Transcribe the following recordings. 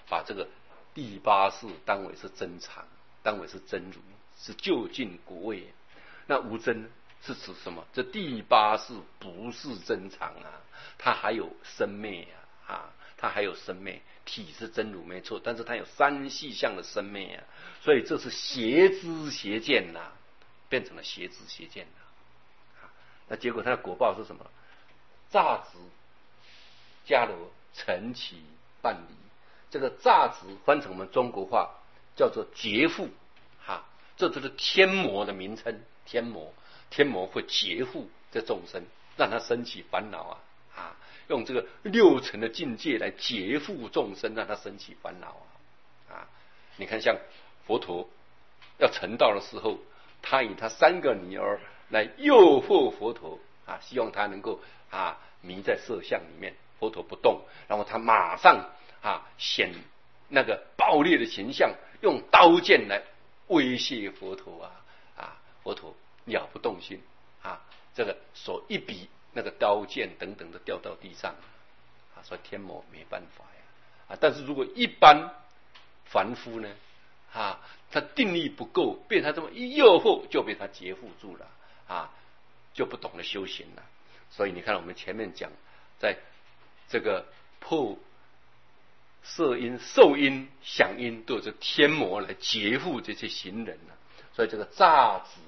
把这个第八世当为是真常，当为是真如，是究竟果位。那无真是指什么？这第八世不是真常啊，它还有生灭啊，它还有生灭，体是真如没错，但是它有三细相的生灭啊，所以这是邪知邪见呐，变成了邪知邪见呐。那结果它的果报是什么？乍直迦罗成其半离。这个乍直翻成我们中国话叫做劫缚哈，这就是天魔的名称。天魔会劫缚这众生，让他生起烦恼用这个六尘的境界来劫缚众生，让他生起烦恼你看像佛陀要成道的时候，他以他3个女儿来诱惑佛陀希望他能够迷在色相里面。佛陀不动，然后他马上显那个暴烈的形象，用刀剑来威胁佛陀佛陀了不动心这个手一比，那个刀剑等等的掉到地上所以天魔没办法但是如果一般凡夫呢他定力不够，被他这么一诱惑，就被他劫缚住了就不懂得修行了。所以你看我们前面讲，在这个破色音、受音、想音都有这天魔来劫缚这些行人所以这个乍直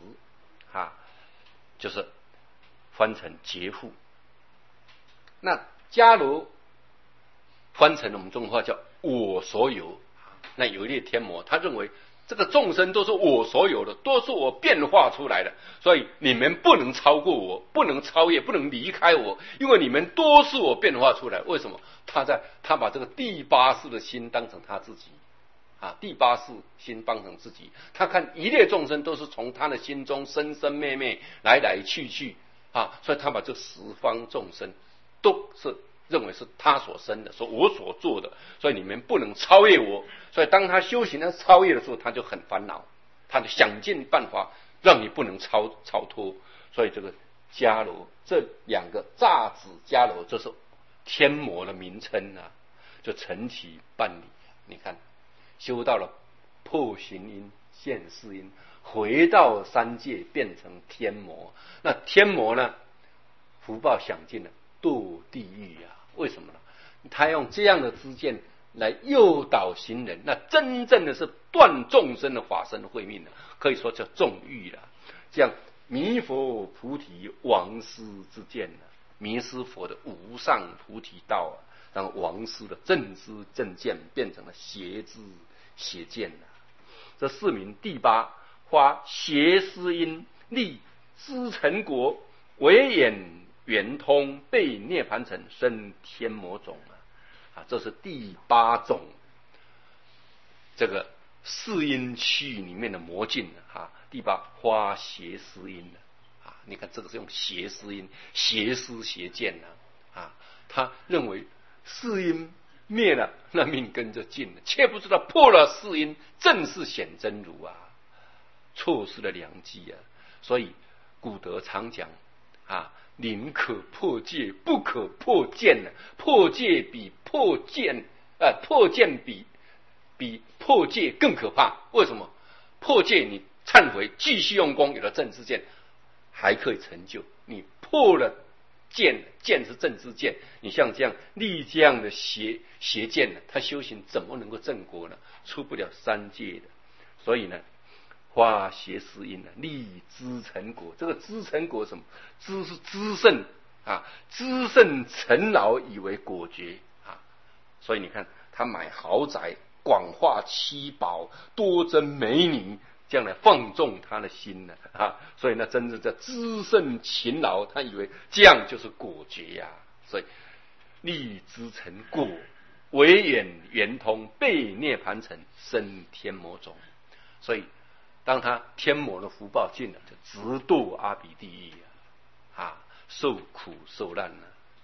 就是翻成劫缚。那迦罗翻成我们中国话叫我所有。那有一列天魔，他认为这个众生都是我所有的，都是我变化出来的，所以你们不能超过我，不能超越，不能离开我，因为你们都是我变化出来。为什么？他把这个第八世的心当成他自己第八世心当成自己，他看一切众生都是从他的心中生生灭灭，来来去去所以他把这十方众生都是认为是他所生的，说我所做的，所以你们不能超越我。所以当他修行的超越的时候，他就很烦恼，他就想尽办法让你不能超脱。所以这个迦罗，这2个乍直迦罗，这是天魔的名称就成其半离。你看修到了破行音、现世音，回到三界变成天魔。那天魔呢，福报享尽了，堕地狱为什么呢？他用这样的知见来诱导行人，那真正的是断众生的法身慧命可以说叫纵欲了。这样弥佛菩提王师之见迷失佛的无上菩提道让王师的正知正见变成了邪知邪见这是名第八花邪思因立知成果，为眼圆通，被涅盘城生天魔种这是第8种这个四因区域里面的魔境第8花邪思因你看这个是用邪思因，邪思邪见他认为四因灭了，那命根就尽了，却不知道破了四因正是显真如错失了良机所以古德常讲宁可破戒，不可破见破戒比破见破见比破戒更可怕。为什么？破戒你忏悔继续用功，有了正知见还可以成就，你破了见是正知见，你像这样立这样的邪见他修行怎么能够正果呢？出不了三界的。所以呢花邪思因立知成果。这个知成果什么？知是知胜知胜成劳以为果觉所以你看他买豪宅，广化七宝，多增美女，这样来放纵他的心所以那真正叫知胜勤劳，他以为这样就是果觉所以立知成果，为眼圆通，被涅盘城生天魔种。所以当他天魔的福报尽了，就直堕阿鼻地狱受苦受难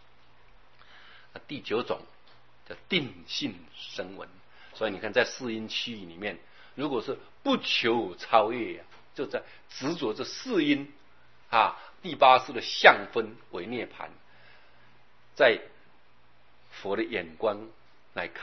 第9种叫定性声闻。所以你看在四因区域里面，如果是不求超越就在执着这四因第8世的相分为涅盘，在佛的眼光来看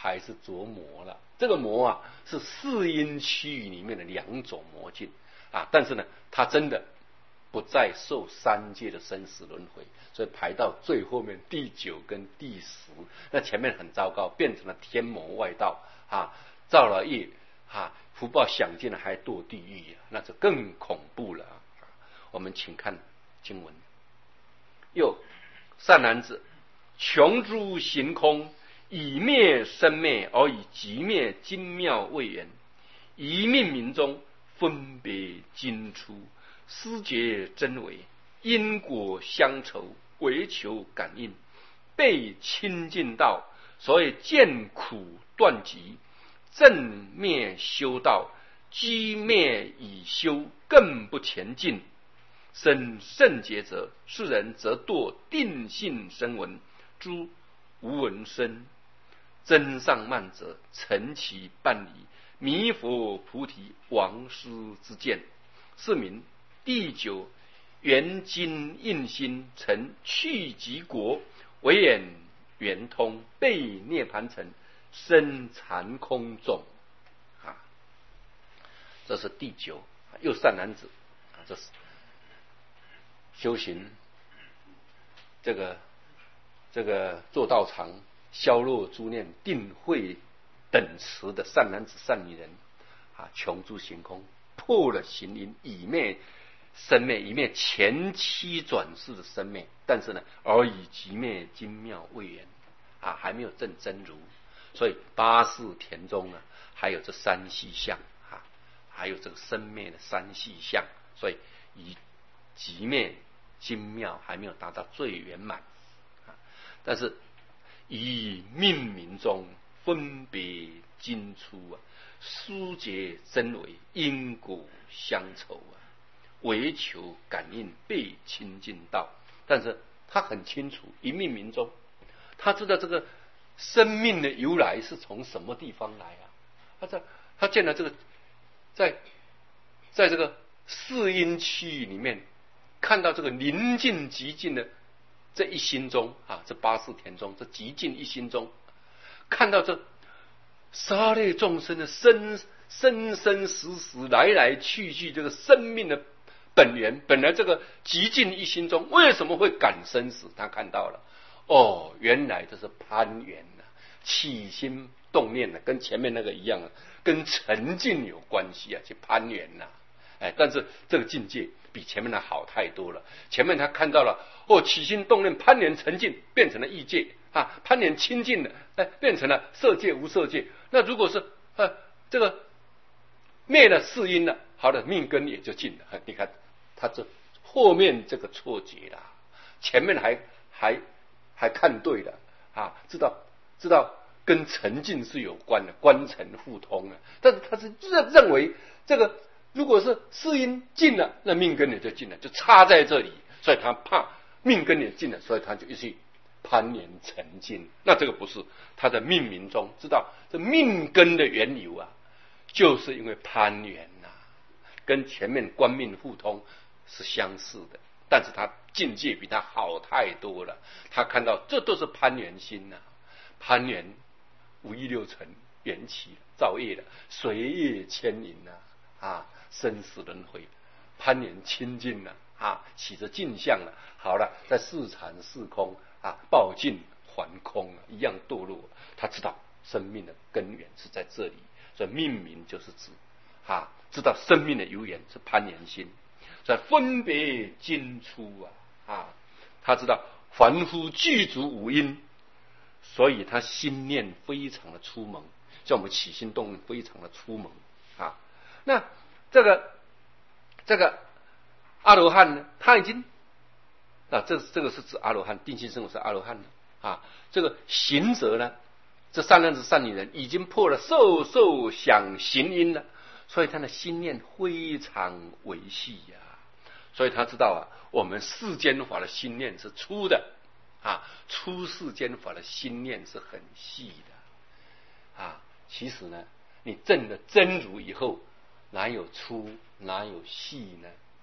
还是着魔了。这个魔啊，是四阴区域里面的2种魔境啊，但是呢，他真的不再受3界的生死轮回，所以排到最后面第9跟第10，那前面很糟糕，变成了天魔外道啊，造了业啊，福报享尽了还堕地狱啊，那就更恐怖了。我们请看经文：又善男子，穷诸行空，以灭生灭，而以极灭精妙位缘，一命名中分别精出，思觉真伪，因果相酬，唯求感应，被清净道。所以见苦断集，正灭修道，居灭以修，更不前进。生圣劫者，世人则堕定性声闻，诸无闻声。真上慢者，成其半理，弥佛菩提王师之见。是名第9圆精印心，成去极国，唯眼圆通，被涅盘城，生禅空种啊。这是第9，又善男子啊，这是修行这个做道场，消落诸念，定慧等持的善男子善女人啊，穷诸行空，破了行因，以灭生灭，以灭前期转世的生灭，但是呢，而以极灭精妙位缘啊，还没有证真如。所以84田中呢，还有这3细相啊，还有这个生灭的3细相，所以以极灭精妙还没有达到最圆满啊。但是以命名中分别精出啊，疏解真伪，因果相酬啊，唯求感应，被清净道。但是他很清楚，一命名中，他知道这个生命的由来是从什么地方来啊？他见了这个在这个四阴区域里面，看到这个宁静极静的这一心中啊，这84田中，这极静一心中，看到这杀戮众生的生生死死，来来去去，这个生命的本源，本来这个极静一心中为什么会感生死？他看到了，哦，原来这是攀缘啊，起心动念的，跟前面那个一样，跟沉静有关系啊，去攀缘呐。但是这个境界比前面的好太多了。前面他看到了，哦，起心动念攀缘沉静，变成了异界啊，攀缘清净的，变成了色界无色界。那如果是这个灭了四因了，好的，命根也就尽了。你看他这后面这个错觉了，前面还看对了啊，知道跟沉静是有关的，观沉互通啊。但是他是认为这个如果是四因尽了，那命根也就尽了，就差在这里，所以他怕命根也尽了，所以他就一去攀缘沉静。那这个不是，他的命名中知道这命根的源流啊，就是因为攀缘呐，跟前面观命互通是相似的，但是他境界比他好太多了。他看到这都是攀缘心呐，攀缘五欲六尘缘起造业的，随业牵引呐啊，生死轮回，攀缘清净了啊，起着镜像了。好了，在四禅四空啊，报尽还空啊，一样堕落。他知道生命的根源是在这里，所以命名就是指知道生命的由源是攀缘心，所以分别精出他知道凡夫具足五阴，所以他心念非常的粗蒙，像我们起心动念非常的粗蒙啊。那这个阿罗汉呢，他已经这个是指阿罗汉，定心生活是阿罗汉的这个行者呢，这善男子善女人已经破了受想行因了，所以他的心念非常维系所以他知道我们世间法的心念是粗的出世间法的心念是很细的其实呢，你证了真如以后，哪有粗哪有细呢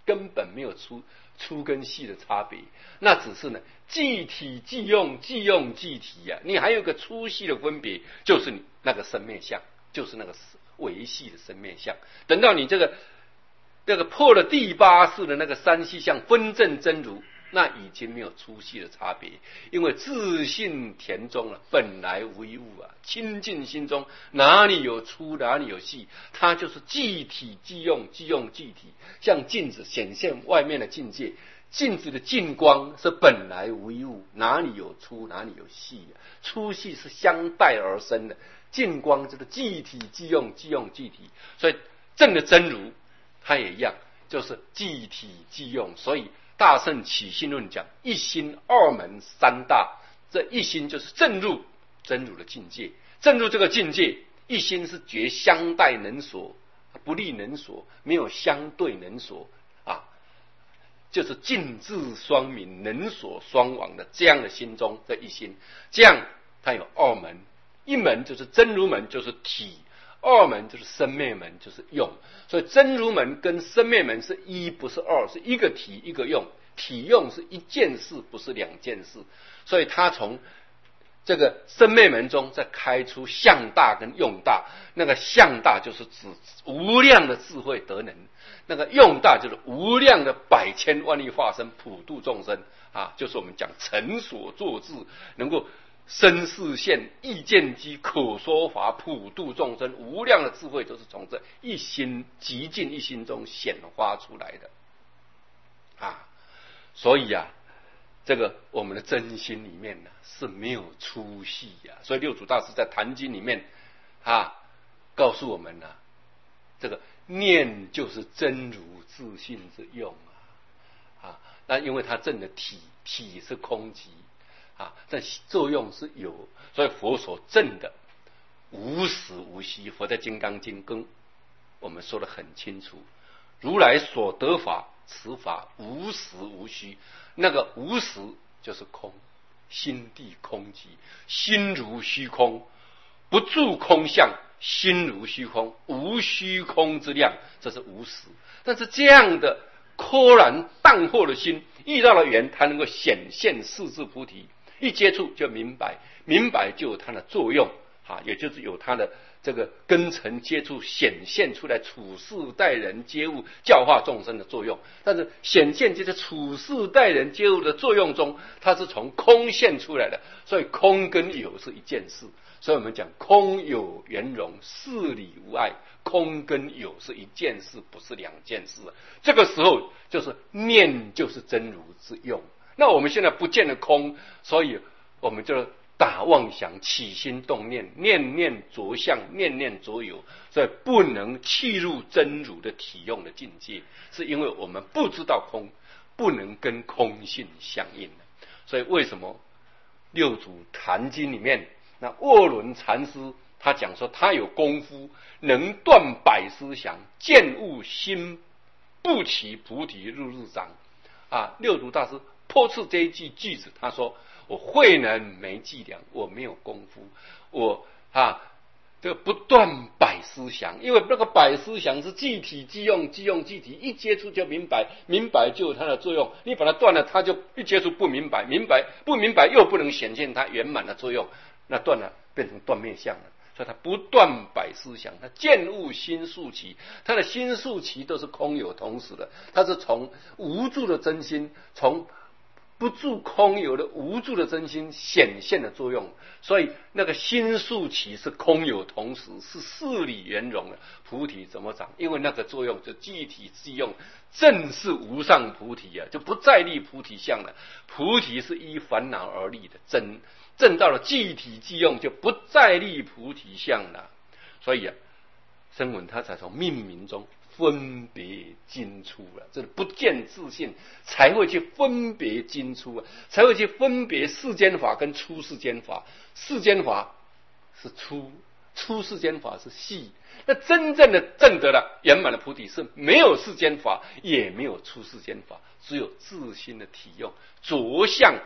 根本没有粗跟细的差别，那只是呢即体即用，即用即体呀。你还有个粗细的分别，就是你那个生灭相，就是那个维系的生灭相。等到你这个破了第8识的那个三细相分证真如，那已经没有粗细的差别，因为自性田中本来无一物啊，清净心中哪里有粗哪里有细，它就是即体即用，即用即体。像镜子显现外面的境界，镜子的净光是本来无一物，哪里有粗哪里有细啊，粗细是相待而生的，净光就是即体即用，即用即体。所以正的真如它也一样，就是即体即用。所以大乘起信论讲一心二门三大，这一心就是正入真如的境界，正入这个境界，一心是绝相待能所，不立能所，没有相对能所啊，就是尽智双明，能所双亡的这样的心中的一心。这样它有二门，一门就是真如门，就是体；二门就是生灭门，就是用。所以真如门跟生灭门是一不是二，是一个体一个用，体用是一件事不是两件事。所以他从这个生灭门中再开出相大跟用大，那个相大就是指无量的智慧德能，那个用大就是无量的百千万亿化身普度众生啊，就是我们讲成所作智，能够身视现意见机可说法普度众生，无量的智慧都是从这一心极尽一心中显发出来的啊。所以啊，这个我们的真心里面呢是没有粗细呀。所以六祖大师在《坛经》里面啊告诉我们呢，这个念就是真如自性之用啊。那因为它证的体是空寂啊，但作用是有，所以佛所证的无始无虚。佛在《金刚经》跟我们说得很清楚，如来所得法，此法无始无虚。那个无始就是空，心地空寂，心如虚空，不住空相，心如虚空，无虚空之量，这是无始。但是这样的豁然淡惑的心，遇到了缘，它能够显现四智菩提，一接触就明白，明白就有它的作用啊，也就是有它的这个根尘接触显现出来处事待人接物教化众生的作用。但是显现这些处事待人接物的作用中，它是从空现出来的，所以空跟有是一件事。所以我们讲空有圆融，事理无碍，空跟有是一件事，不是两件事。这个时候就是念就是真如之用。那我们现在不见了空，所以我们就打妄想，起心动念，念念着相，念念着有，所以不能契入真如的体用的境界，是因为我们不知道空，不能跟空性相应。所以为什么六祖坛经里面那卧轮禅师他讲说，他有功夫能断百思想，见悟心不起菩提入日长啊。六祖大师破斥这一句子，他说我慧能没伎俩，我没有功夫，我这个不断百思想，因为那个百思想是即体即用，即用即体，一接触就明白，明白就有它的作用，你把它断了，它就一接触不明白，明白不明白又不能显现它圆满的作用，那断了变成断灭相了。所以他不断百思想，他见悟心速起，他的心速起都是空有同时的，他是从无助的真心，从不住空有的无助的真心显现的作用。所以那个心速起是空有同时，是事理圆融的。菩提怎么长？因为那个作用就即体即用，正是无上菩提啊，就不再立菩提相了。菩提是依烦恼而立的真。证到了即体即用，就不再立菩提相了。所以声闻他才从命名中分别精出了，这不见自性，才会去分别精出才会去分别世间法跟出世间法。世间法是粗，出世间法是细。那真正的证得了圆满的菩提，是没有世间法，也没有出世间法，只有自心的体用着相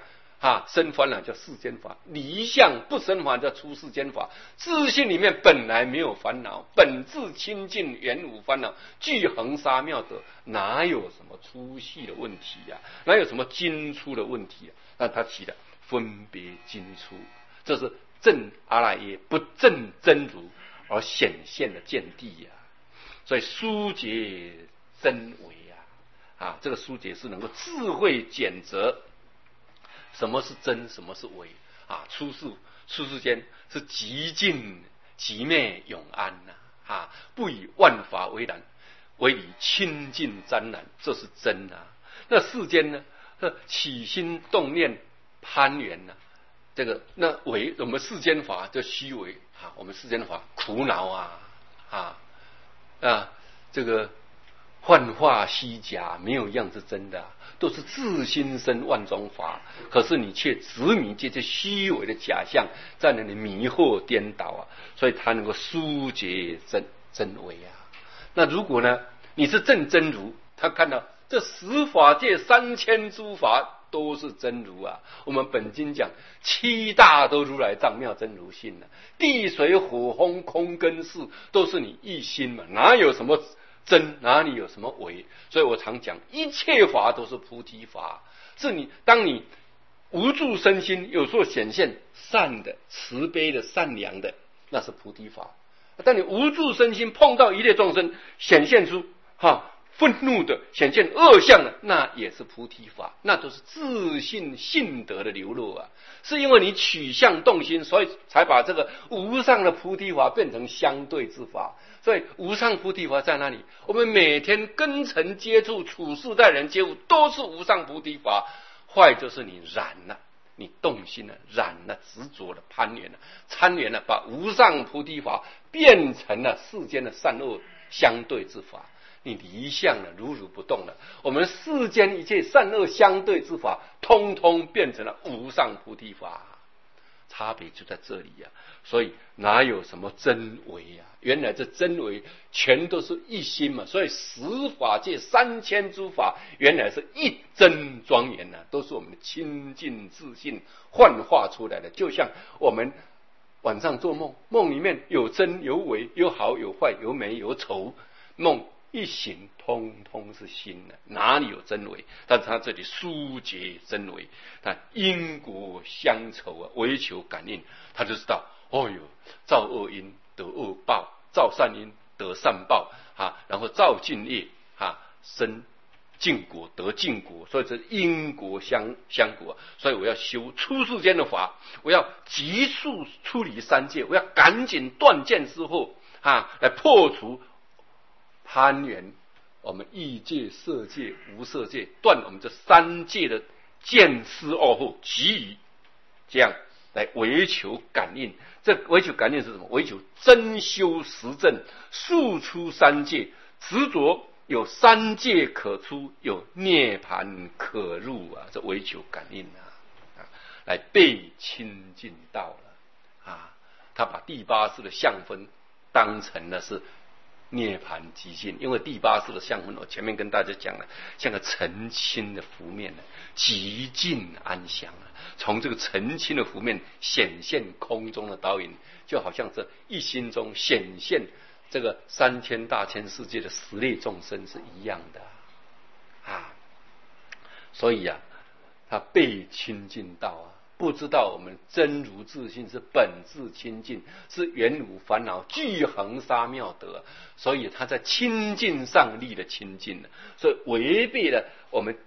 生烦恼叫世间法，离相不生烦叫出世间法。自性里面本来没有烦恼，本自清净，原无烦恼，具恒沙妙德，哪有什么粗细的问题呀？哪有什么精粗的问题啊？那他起了分别精粗，这是证阿赖耶不证真如而显现的见地呀。所以疏解真伪这个疏解是能够智慧检则什么是真，什么是伪出世间是极尽极灭永安不以万法为然，唯以清净沾染，这是真那世间呢，起心动念攀缘这个那伪我们世间法叫虚伪我们世间法苦恼这个幻化虚假，没有一样是真的都是自心生万种法，可是你却执迷这些虚伪的假象，在那里迷惑颠倒所以他能够疏解真伪那如果呢，你是证真如，他看到这十法界3000诸法都是真如我们本经讲7大都如来藏妙真如性地水火风空跟识都是你一心嘛，哪有什么真，哪里有什么伪？所以我常讲，一切法都是菩提法。是你当你无住身心，有时候显现善的、慈悲的、善良的，那是菩提法。当你无住身心，碰到一切众生，显现出愤怒的，显现恶相的，那也是菩提法，那都是自信性德的流露是因为你取相动心，所以才把这个无上的菩提法变成相对之法。所以无上菩提法在哪里？我们每天跟尘接触、处事待人接物，都是无上菩提法。坏就是你染了，你动心了，染了，执着了，攀缘了，参缘了，把无上菩提法变成了世间的善恶相对之法。你离相了，如如不动了，我们世间一切善恶相对之法，通通变成了无上菩提法。差别就在这里所以哪有什么真伪原来这真伪全都是一心嘛，所以十法界3000诸法原来是一真庄严都是我们的清净自信幻化出来的。就像我们晚上做梦，梦里面有真有伪，有好有坏，有美有丑，梦一醒通通是心哪里有真伪？但是他这里疏解真伪，他因果相酬唯求感应，他就知道造恶因得恶报，造善因得善报然后造净业生净果得净果，所以这因果相果。所以我要修出世间的法，我要急速出离三界，我要赶紧断见之后来破除攀缘我们欲界、色界、无色界，断我们这3界的见思恶后，急于这样来唯求感应。这唯求感应是什么？唯求真修实证，速出3界，执着有3界可出，有涅盘可入这唯求感应来被清净道了他把第8识的相分当成了是涅盘极尽，因为第8识的相分我前面跟大家讲了，像个澄清的湖面极尽安详从这个澄清的湖面显现空中的倒影，就好像这一心中显现这个3000大千世界的十类众生是一样的所以他被清净道不知道我们真如自性是本自清净，是原无烦恼，具恒沙妙德，所以他在清净上立了清净所以违背了我们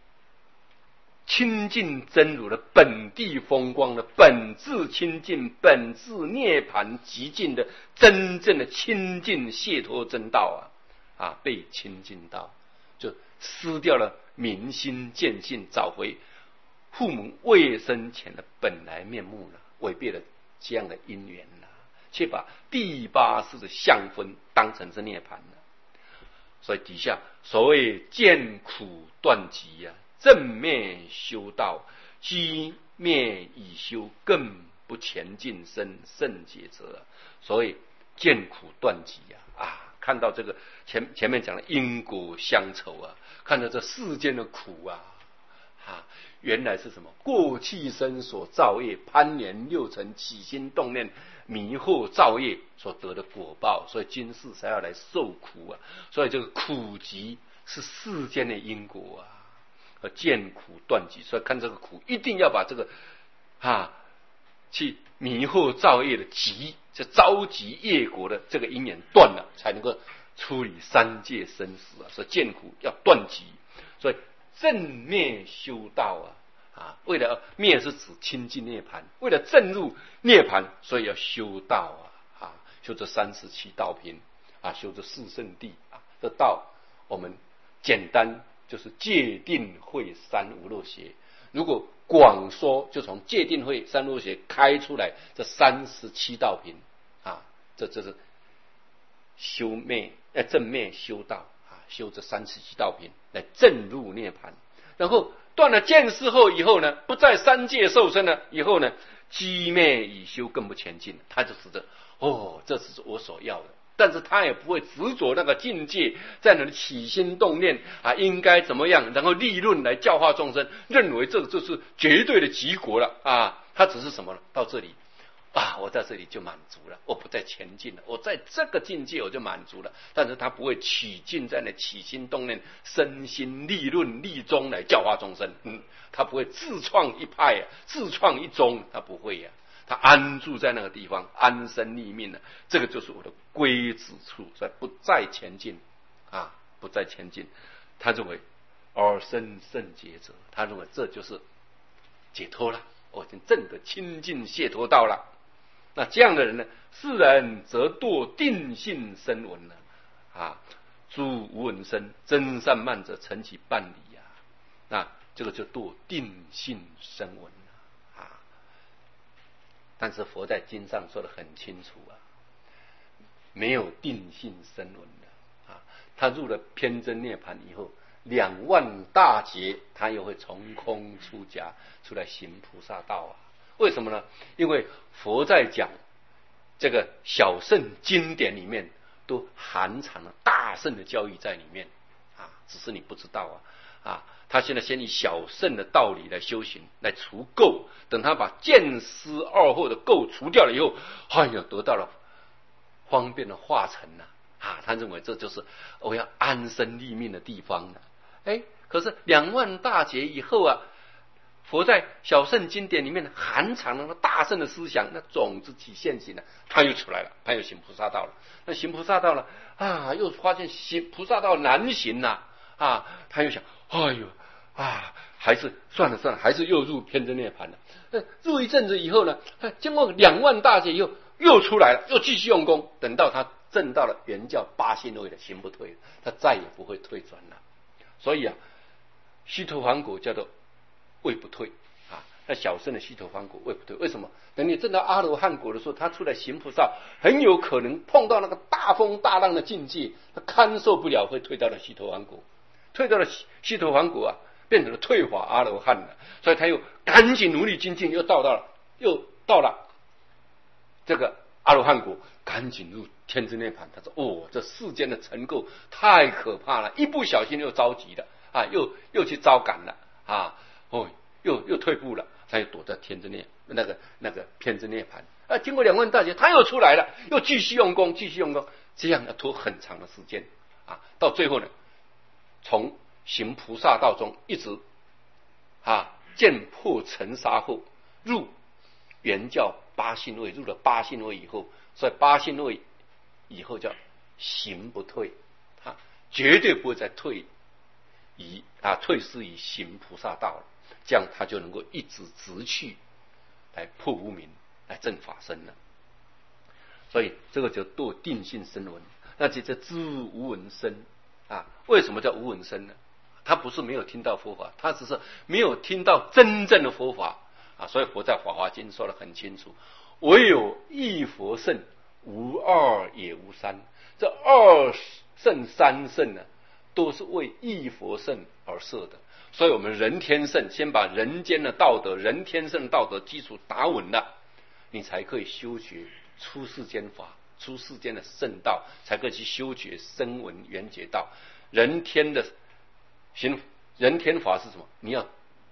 清净真如的本地风光的本自清净、本自涅盘极尽的真正的清净解脱真道被清净道，就失掉了明心见性，找回父母未生前的本来面目违背了这样的因缘却把第8识的相分当成是涅盘所以底下所谓见苦断集正灭修道，积灭以修，更不前进生甚解则。所以见苦断集看到这个前面讲的因果相酬看到这世间的苦原来是什么？过去生所造业，攀缘六尘，起心动念，迷惑造业所得的果报，所以今世才要来受苦啊！所以这个苦集是世间的因果啊，见苦断集。所以看这个苦，一定要把这个去迷惑造业的集，就召集业果的这个因缘断了，才能够处理三界生死啊！所以见苦要断集，所以正灭修道为了灭是指清净涅槃，为了正入涅槃，所以要修道修这37道品修这四圣谛这道我们简单就是戒定慧三无漏学，如果广说就从戒定慧三无漏学开出来这37道品这是修灭正灭修道修这37道品来正入涅槃，然后断了见识后以后呢，不在三界受生了以后呢，积灭以修更不前进，他就指着这是我所要的，但是他也不会执着那个境界，在那里起心动念应该怎么样，然后立论来教化众生，认为这就是绝对的极国了他只是什么呢？到这里我在这里就满足了，我不再前进了，我在这个境界我就满足了。但是他不会起劲在那起心动念、身心立论立宗来教化众生，他不会自创一派自创一宗，他不会他安住在那个地方，安身立命这个就是我的归止处，所以不再前进不再前进。他认为而生圣解者，他认为这就是解脱了，我已经证得清净解脱道了。那这样的人呢，世人则堕定性声闻了诸无闻声真善慢者成其半理那这个就堕定性声闻了但是佛在经上说得很清楚没有定性声闻的他入了偏真涅槃以后，2万大劫他又会从空出家，出来行菩萨道为什么呢？因为佛在讲这个小乘经典里面都含藏了大乘的教义在里面只是你不知道他现在先以小乘的道理来修行，来除垢，等他把见思二惑的垢除掉了以后，得到了方便的化成他认为这就是我要安身立命的地方可是2万大劫以后佛在小乘经典里面含藏了大乘的思想，那种子起现行他又出来了，他又行菩萨道了。那行菩萨道了又发现行菩萨道难行他又想还是算了，还是又入偏真涅槃了。入一阵子以后呢，经过2万大劫以后又出来了，又继续用功，等到他证到了原教八信位的行不退，他再也不会退转了。所以须陀洹果叫做位不退那小乘的须陀洹果位不退，为什么？等你证到阿罗汉果的时候，他出来行菩萨，很有可能碰到那个大风大浪的境界，他堪受不了，会退到了须陀洹果，退到了须陀洹果变成了退法阿罗汉了，所以他又赶紧努力精进，又到了这个阿罗汉果，赶紧入天之涅槃。他说这世间的尘垢太可怕了，一不小心又着急了又去招感了又退步了，他又躲在天之涅那个偏之涅槃经过2万大劫他又出来了，又继续用功，这样要拖很长的时间到最后呢，从行菩萨道中一直见破尘沙后入原教八信位，入了八信位以后，所以八信位以后叫行不退，他绝对不会再退失于行菩萨道了，这样他就能够一直直去来破无明，来证法身了。所以这个叫堕定性声闻，那这知无闻声为什么叫无闻声呢？他不是没有听到佛法，他只是没有听到真正的佛法所以佛在《法华经》说得很清楚，唯有一佛乘，无二也无三。这2乘3乘都是为一佛乘而设的。所以我们人天乘先把人间的道德、人天乘道德基础打稳了，你才可以修学出世间法、出世间的圣道，才可以去修学声闻缘觉道。人天法是什么？你要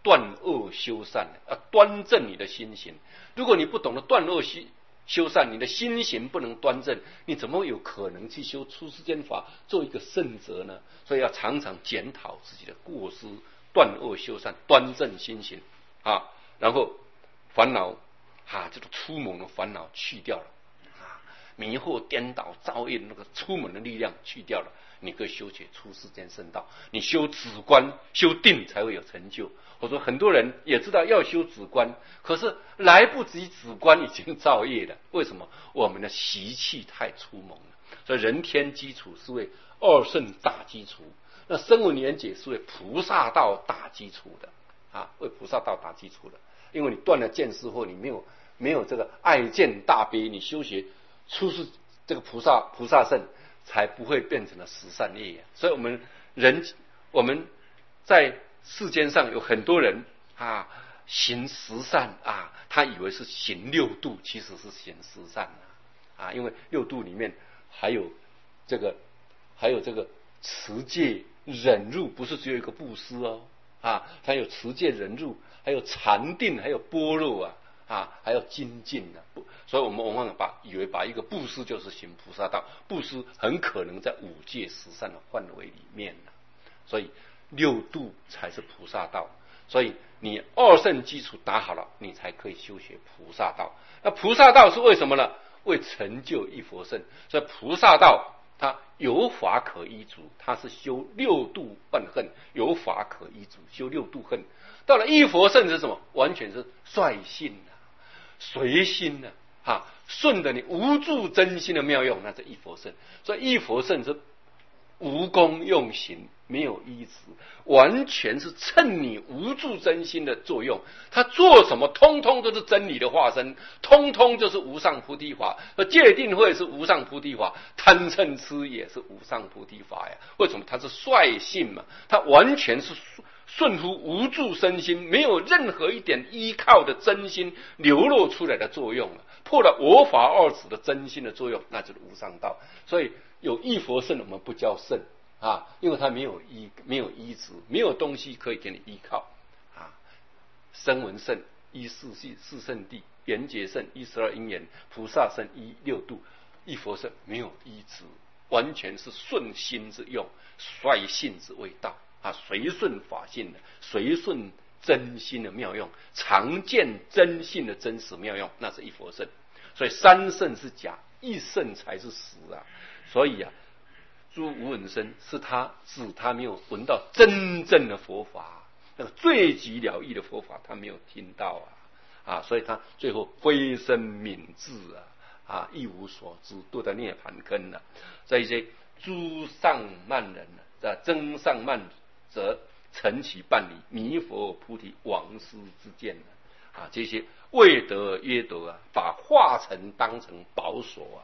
断恶修善，要端正你的心行。如果你不懂得断恶修善，你的心行不能端正，你怎么有可能去修出世间法，做一个圣者呢？所以要常常检讨自己的过失，断恶修善，端正心行啊。然后烦恼这个出猛的烦恼去掉了迷惑颠倒造业那个出猛的力量去掉了，你可以修起出世间圣道。你修止观修定才会有成就。我说很多人也知道要修止观，可是来不及止观已经造业了。为什么？我们的习气太出猛了。所以人天基础是为二圣打基础，那声闻缘觉是为菩萨道打基础的为菩萨道打基础的。因为你断了见思惑，你没有这个爱见大悲，你修学出世这个菩萨圣，才不会变成了十善业所以我们在世间上有很多人行十善他以为是行六度，其实是行十善因为六度里面还有这个持戒忍辱，不是只有一个布施它有持戒忍辱，还有禅定，还有般若还有精进所以我们往往以为把一个布施就是行菩萨道，布施很可能在五戒十善的范围里面所以六度才是菩萨道。所以你二圣基础打好了，你才可以修学菩萨道。那菩萨道是为什么呢？为成就一佛圣。所以菩萨道它有法可依足，它是修六度半恨，有法可依足，修六度恨。到了一佛圣是什么？完全是率性随心顺着你无住真心的妙用，那是一佛圣。所以一佛圣是无功用行，没有依止，完全是趁你无住真心的作用。他做什么通通都是真理的化身，通通就是无上菩提法。戒定慧是无上菩提法，贪嗔痴也是无上菩提法呀。为什么？他是率性嘛，他完全是顺乎无住身心，没有任何一点依靠的真心流露出来的作用破了我法二执的真心的作用，那就是无上道。所以有一佛圣我们不叫圣因为他没有依止，没有东西可以给你依靠声闻圣依四圣谛，缘觉圣依12因缘，菩萨圣依六度，一佛圣没有依止，完全是顺心之用，率性之谓道随顺法性的，随顺真心的妙用，常见真性的真实妙用，那是一佛圣。所以三圣是假，一圣才是实所以诸无闻声是指他没有闻到真正的佛法，那个最极了义的佛法他没有听到所以他最后非身泯智一无所知，堕在涅盘坑在一些诸上慢人增上慢则成其半理，弥佛菩提王师之见这些未得约得把化成当成宝所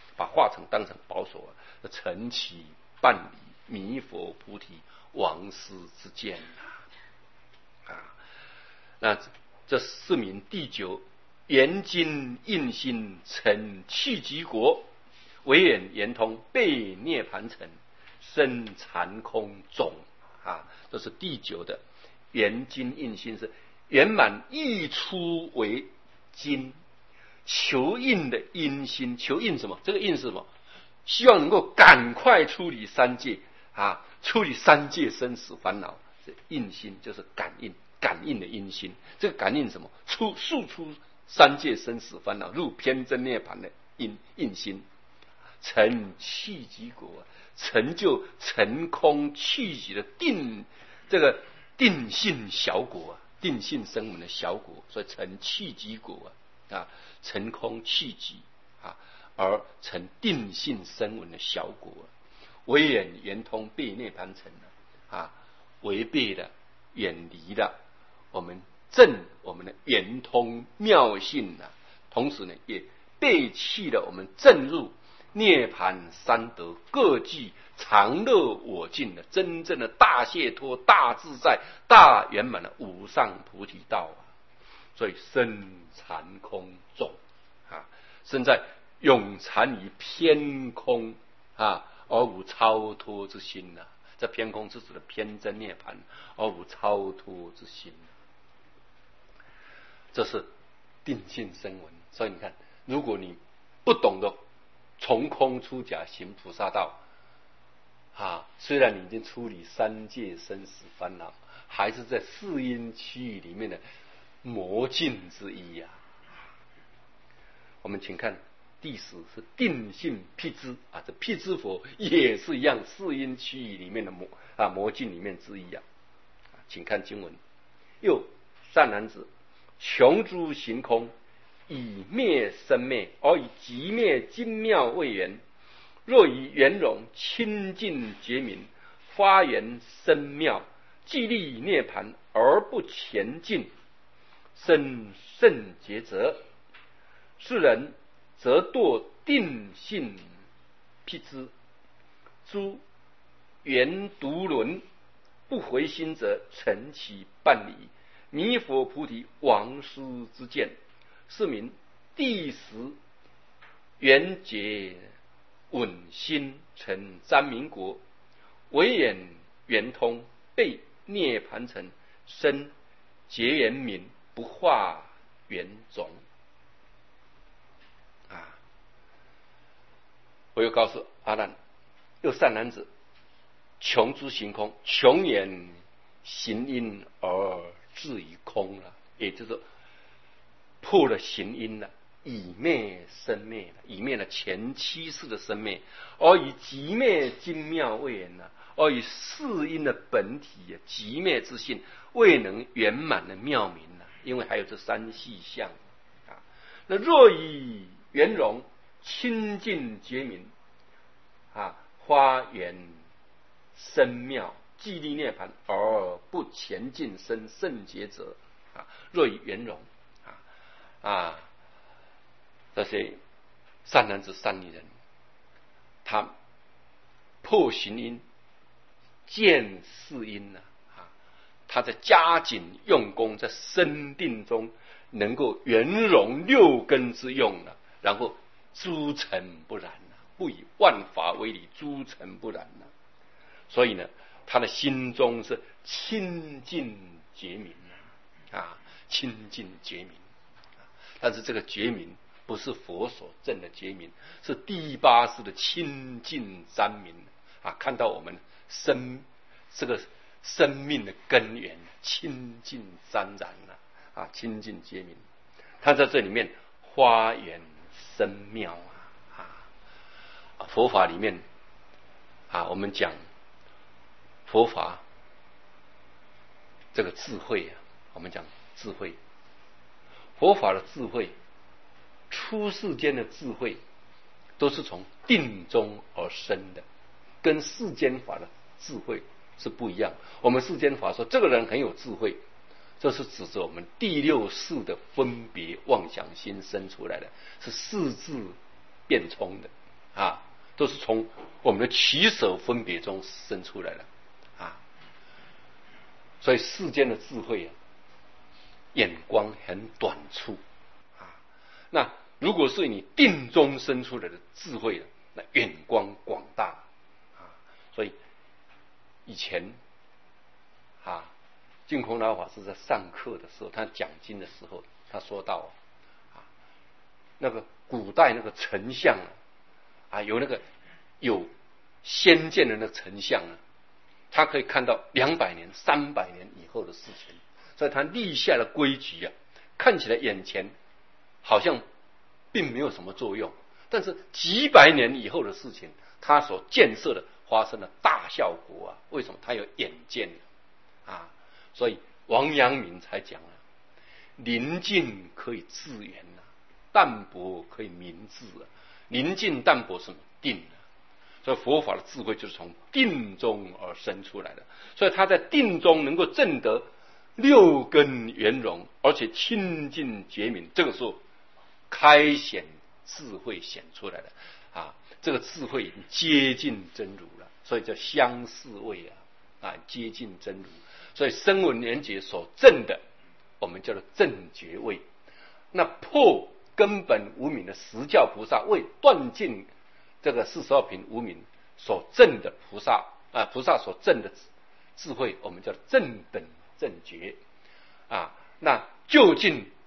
成其半理，弥佛菩提王师之见那这是名第九严经印心成契机国，唯眼圆通被涅盘成，生禅空种这是第九的严经印心，是圆满溢出为经，求印的因心。求印什么？这个印是什么？希望能够赶快处理三界处理三界生死烦恼。这印心就是感应的因心。这个感应什么？速出三界生死烦恼，入偏真涅盘的印心。成契机果，成就成空契机的定性小果定性声闻的小果，所以成契机果成空契机而成定性声闻的小果，唯眼圆通被涅盘成违背了远离了我们的圆通妙性同时也背弃了我们正入涅盘三德各具常乐我净的真正的大解脱大自在大圆满的无上菩提道所以生禅空种生在永禅于偏空而无超脱之心这偏空是指的偏真涅盘而无超脱之心这是定性声闻。所以你看，如果你不懂得从空出假行菩萨道虽然你已经处理三界生死烦恼，还是在四因区域里面的魔境之一我们请看第10是定性辟支这辟支佛也是一样，四因区域里面的魔境里面之一请看经文：又善男子，穷诸行空，以灭生灭，而以极灭精妙位缘。若以圆融清净觉明，发源深妙，既立涅盘而不前进，生胜抉择。是人则堕定性辟支，诸缘独轮，不回心者成其半理，弥佛菩提王师之见。是名第10缘觉稳心成瞻明国，唯眼圆通，被涅盘成，生结缘明，不化缘种我又告诉阿难，又善男子，穷诸行空，穷言行因而至于空了，也就是破了行因了，以灭生灭了，以灭了前7世的生灭，而以极灭精妙位缘而以四因的本体极灭之性未能圆满的妙明因为还有这3细相那若以圆融清净觉明花缘深妙，既立涅盘而不前进，生胜抉择若以圆融这些善男子善女人，他破行因见四因他在加紧用功，在深定中能够圆融6根之用然后诸尘不染不以万法为理，诸尘不染所以呢，他的心中是清净觉明清净觉明但是这个觉明不是佛所证的觉明，是第8世的清净瞻明看到我们这个生命的根源清净沾染清净觉明。他在这里面花缘深妙佛法里面我们讲佛法这个智慧我们讲智慧，佛法的智慧，出世间的智慧都是从定中而生的，跟世间法的智慧是不一样。我们世间法说这个人很有智慧，这是指着我们第6识的分别妄想心生出来的，是四智变聪的都是从我们的取舍分别中生出来的所以世间的智慧眼光很短促那如果是你定中生出来的智慧那眼光广大所以以前净空老法师在上课的时候，他讲经的时候，他说到那个古代那个丞相有先见的那个丞相他可以看到200年、300年以后的事情，所以他立下的规矩看起来眼前好像并没有什么作用，但是几百年以后的事情，他所建设的发生了大效果为什么？他有眼见所以王阳明才讲宁静可以致远淡泊可以明志宁静淡泊什么定所以佛法的智慧就是从定中而生出来的，所以他在定中能够证得6根圆融，而且清净觉明，这个时候开显智慧显出来的这个智慧已经接近真如了，所以叫相似位接近真如。所以声闻缘觉所证的我们叫做正觉位，那破根本无明的十教菩萨为断尽这个42品无明所证的菩萨所证的智慧，我们叫正等正觉那究竟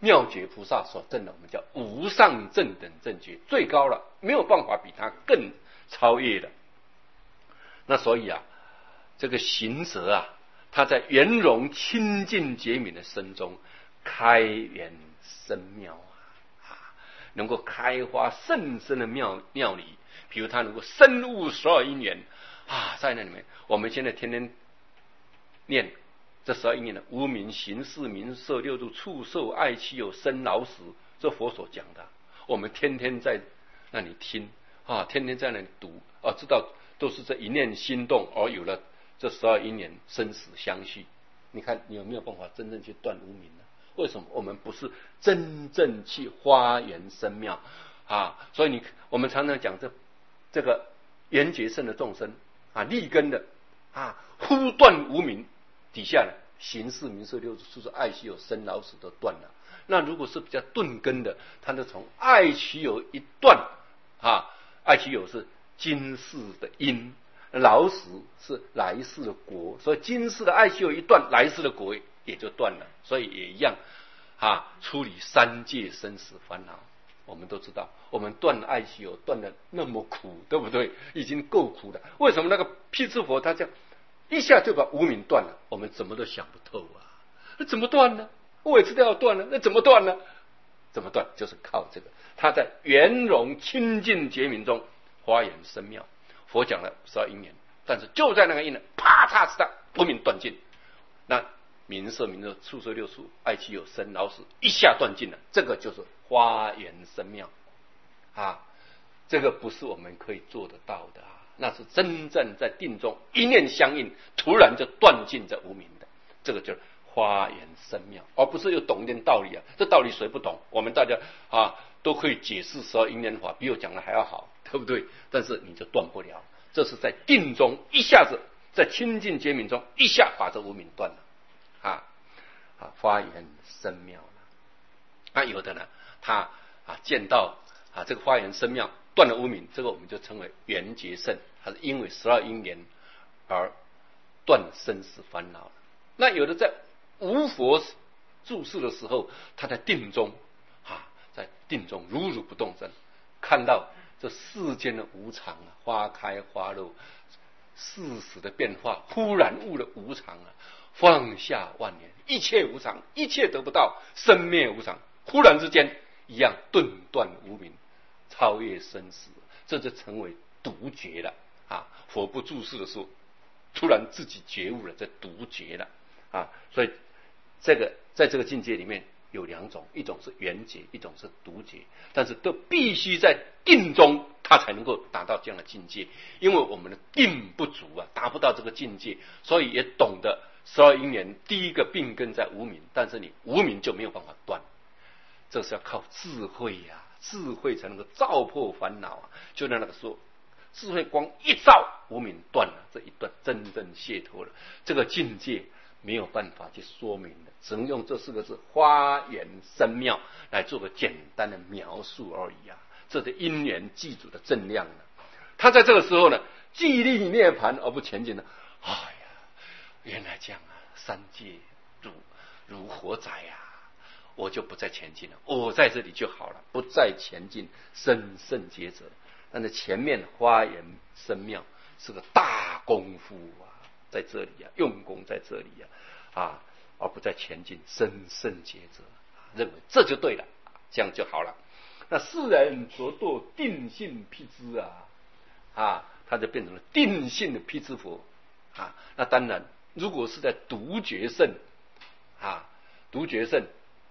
妙觉菩萨所证的，我们叫无上正等正觉，最高了，没有办法比它更超越的。那所以啊，这个行者啊，他在圆融清净觉明的身中开源深妙能够开花甚深的妙理。比如他能够深悟12因缘在那里面，我们现在天天念这12因缘的无明、行识、名色、六度、触受、爱妻有生老死，这佛所讲的，我们天天在那里听天天在那里读知道都是这一念心动而有了这12因缘生死相续。你看你有没有办法真正去断无明呢？为什么我们不是真正去花园深妙所以我们常常讲这个缘觉圣的众生立根的忽断无明，底下呢行识、名色、六度、触受、爱妻有生老死都断了。那如果是比较顿根的，他就从爱妻有一断爱妻有是今世的因，老死是来世的果，所以今世的爱妻有一断，来世的果也就断了。所以也一样处理三界生死烦恼。我们都知道，我们断爱妻有断的那么苦，对不对？已经够苦了。为什么那个辟支佛他这样一下就把无明断了？我们怎么都想不透那怎么断呢？我也知道要断了，那怎么断呢？怎么断？就是靠这个，他在圆融清净觉明中花园深妙。佛讲了12因缘，但是就在那个因呢，啪嚓之下无明断尽，那名色、触受、六处、爱妻有生老死一下断尽了，这个就是花园深妙这个不是我们可以做得到的那是真正在定中一念相应，突然就断尽这无明的，这个就是花园深妙，而不是又懂一点道理这道理谁不懂？我们大家都可以解释12因缘法，比我讲的还要好，对不对？但是你就断不了，这是在定中一下子，在清净觉明中一下把这无明断了花园深妙了。有的呢，他见到这个花园深妙断了无明，这个我们就称为圆觉圣，他是因为12因缘而断生死烦恼了。那有的在无佛住世的时候，他在定中在定中如如不动身，看到这世间的无常花开花落，世事的变化，忽然悟了无常放下万年，一切无常，一切得不到，生灭无常，忽然之间一样顿断无明，超越生死，这就成为独觉了佛不住世的时候，突然自己觉悟了，这独觉了所以这个在这个境界里面有两种，一种是圆觉，一种是独觉，但是都必须在定中他才能够达到这样的境界。因为我们的定不足达不到这个境界，所以也懂得12因缘第一个病根在无明，但是你无明就没有办法断，这是要靠智慧智慧才能够照破烦恼就在那个时候，智慧光一照，无明断了，这一断真正解脱了。这个境界没有办法去说明的，只能用这4个字花园深妙来做个简单的描述而已这是因缘记住的正量他在这个时候呢，寂力涅槃而不前进原来这样三界如火宅我就不再前进了，我在这里就好了，不再前进，生胜抉择。但是前面花园深妙是个大功夫在这里用功在这里而不再前进，生胜抉择，认为这就对了，这样就好了。那世人着堕定性辟支他就变成了定性的辟支佛那当然如果是在独觉圣独觉圣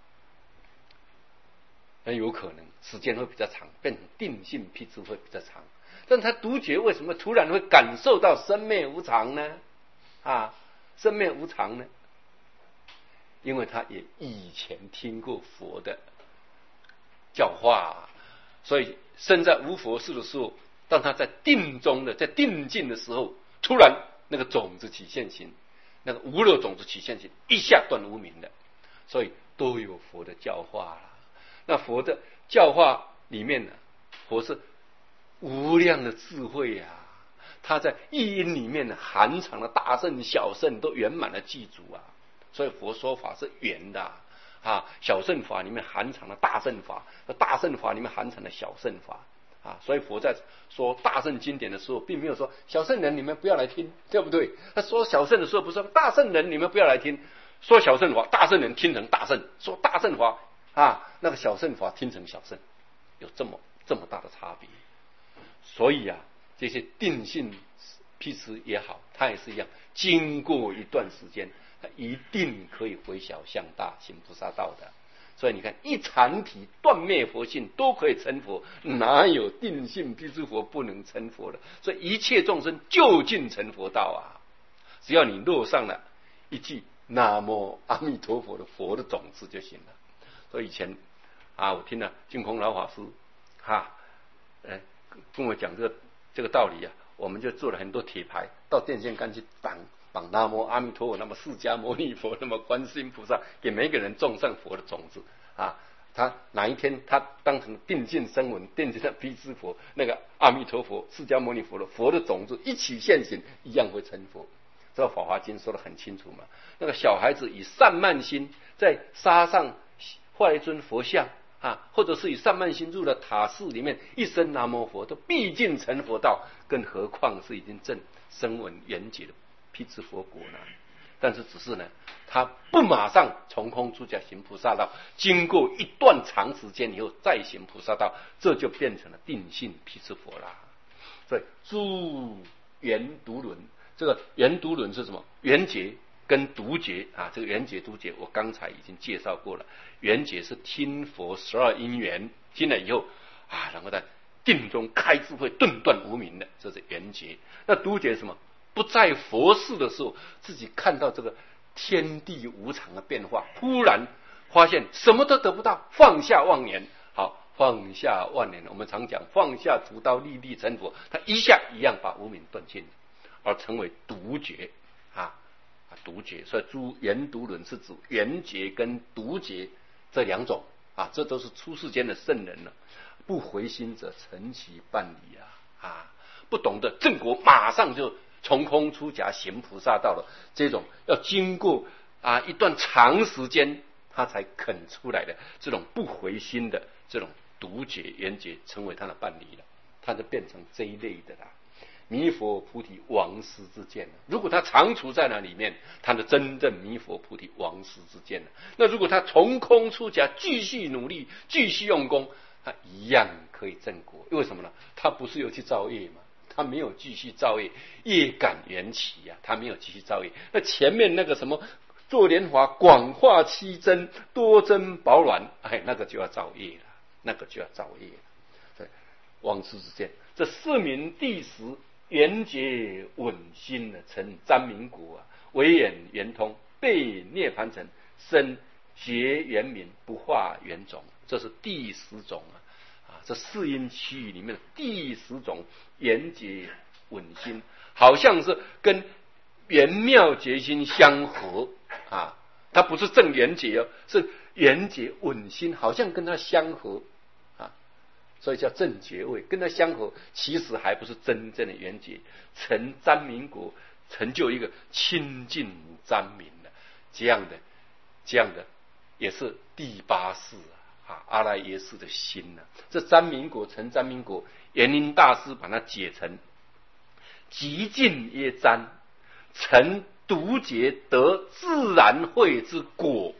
很有可能时间会比较长，变成定性辟支会比较长。但他独觉为什么突然会感受到生灭无常呢生灭无常呢？因为他也以前听过佛的教化所以身在无佛世的时候，当他在定中的在定境的时候，突然那个种子起现行，那个无漏种子起现行，一下断无明的，所以都有佛的教化那佛的教化里面佛是无量的智慧他在意音里面含藏的大圣小圣都圆满的记住所以佛说法是圆的啊，小乘法里面含藏了大乘法，大乘法里面含藏了小乘法啊，所以佛在说大乘经典的时候，并没有说小乘人你们不要来听，对不对？他说小乘的时候不是说大乘人你们不要来听，说小乘法大乘人听成大乘，说大乘法啊那个小乘法听成小乘，有这么大的差别。所以啊，这些定性辟支也好，它也是一样，经过一段时间，它一定可以回小向大，行菩萨道的。所以你看，一禅体断灭佛性都可以成佛，哪有定性辟支佛不能成佛的？所以一切众生就近成佛道啊！只要你落上了一句南无阿弥陀佛的佛的种子就行了。所以以前啊，我听了净空老法师跟我讲这个道理啊，我们就做了很多铁牌，到电线杆去绑南无阿弥陀佛，那么释迦牟尼佛，那么观世音菩萨，给每一个人种上佛的种子啊。他哪一天他当成定境声闻、定境的辟支佛，那个阿弥陀佛、释迦牟尼佛的佛的种子一起现行，一样会成佛。这个《法华经》说得很清楚嘛。那个小孩子以善慢心在沙上画一尊佛像啊，或者是以善慢心入了塔寺里面，一声南无佛，都必尽成佛道，更何况是已经证声闻缘觉的辟支佛果呢？但是只是呢，他不马上从空出家行菩萨道，经过一段长时间以后再行菩萨道，这就变成了定性辟支佛啦。所以诸缘独轮，这个缘独轮是什么？缘觉跟独觉啊，这个缘觉独觉我刚才已经介绍过了。缘觉是听佛12因缘，听了以后啊，然后在定中开智慧，顿断无明的，这是缘觉。那独觉是什么？不在佛事的时候，自己看到这个天地无常的变化，突然发现什么都得不到，放下妄念。好，放下妄念，我们常讲放下屠刀，立地成佛，他一下一样把无明断尽，而成为独觉独觉。所以诸缘独轮是指缘觉跟独觉这两种啊，这都是出世间的圣人了。不回心者成其半理不懂得正果，马上就从空出家行菩萨道了。这种要经过一段长时间，他才肯出来的这种不回心的这种独觉缘觉，成为他的伴侣了，他就变成这一类的啦。弥佛菩提王师之见，如果他常处在那里面，他的真正弥佛菩提王师之见了。那如果他从空出家，继续努力，继续用功，他一样可以正果。为什么呢？他不是有去造业吗？他没有继续造业，业感缘起啊，他没有继续造业。那前面那个什么做莲华广化七真，多增饱卵，那个就要造业了，那个就要造业了。对，王师之见，这四名第十缘觉稳心的成瞻明果唯眼圆通，被涅盘城，生觉圆明，不化圆种，这是第10种这四因区域里面的第10种缘觉稳心，好像是跟圆妙觉心相合它不是正缘觉是缘觉稳心，好像跟它相合所以叫正觉位，跟它相合，其实还不是真正的缘觉，成瞻明果，成就一个清净瞻明的这样的也是第8世阿赖耶识的心这瞻明果成瞻明果，圆音大师把它解成极尽耶瞻，成独觉得自然慧之果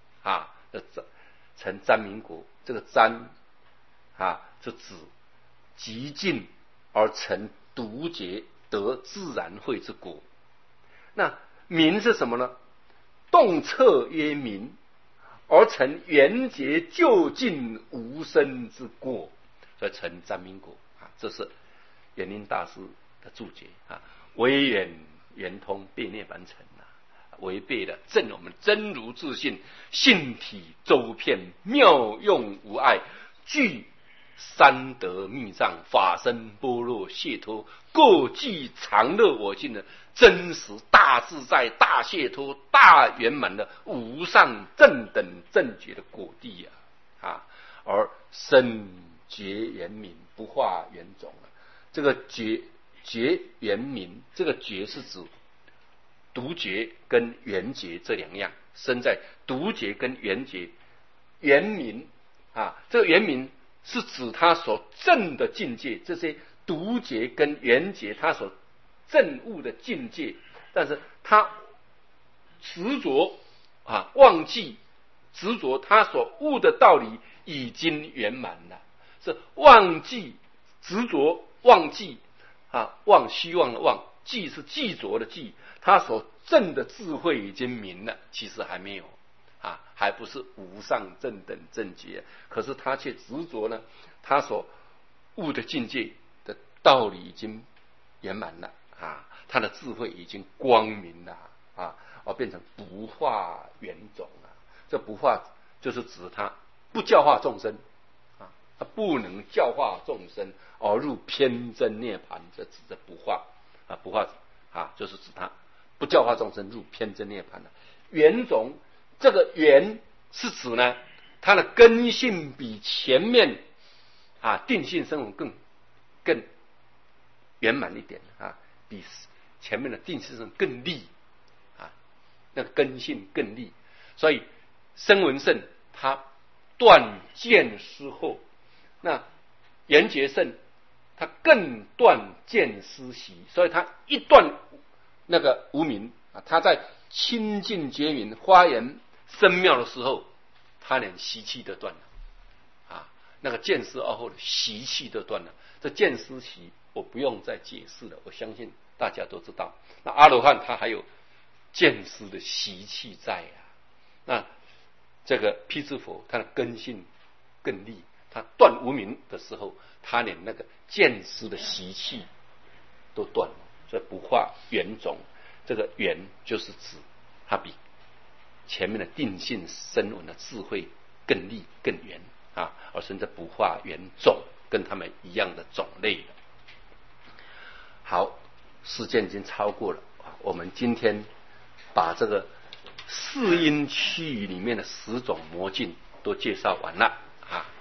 成瞻明果，这个瞻就指极尽而成独觉得自然慧之果。那明是什么呢？动彻曰明，而成缘觉究竟无生之果，所以成瞻明果这是圆音大师的注解唯眼圆通，被涅盘城违背了正我们真如自性，性体周遍，妙用无碍，具三德密藏，法身般若解脱，各具常乐我性的真实大自在、大解脱、大圆满的无上正等正觉的果地而生觉圆明，不化圆种这个觉圆明，这个觉是指独觉跟圆觉这两样生在独觉跟圆觉。圆明啊，这个圆明是指他所证的境界，这些独觉跟圆觉他所证悟的境界，但是他执着啊，忘记执着他所悟的道理已经圆满了，是忘记执着忘记啊，忘希望的忘，记是记着的记，他所证的智慧已经明了，其实还没有啊，还不是无上正等正觉，可是他却执着呢，他所悟的境界的道理已经圆满了啊，他的智慧已经光明了啊，变成不化圆种了。这不化就是指他不教化众生啊，他不能教化众生而入偏真涅槃，这指的不化啊，不化啊，就是指他不教化众生入偏真涅槃了。圆种，这个圆是指呢，它的根性比前面啊定性生文更圆满一点啊，比前面的定性生更利啊，那个根性更利，所以声闻圣他断见思后，那圆觉圣他更断见思习，所以他一断那个无明啊，他在清净觉明花严深妙的时候，他连习气都断了啊，那个见思而后的习气都断了。这见思习我不用再解释了，我相信大家都知道。那阿罗汉他还有见思的习气在啊，那这个辟支佛他的根性更利，他断无明的时候，他连那个见思的习气都断了，所以不化圆种。这个圆就是指他比前面的定性声闻的智慧更利更圆啊，而生这不化圆种，跟他们一样的种类了。好，时间已经超过了，我们今天把这个四因区域里面的10种魔境都介绍完了啊。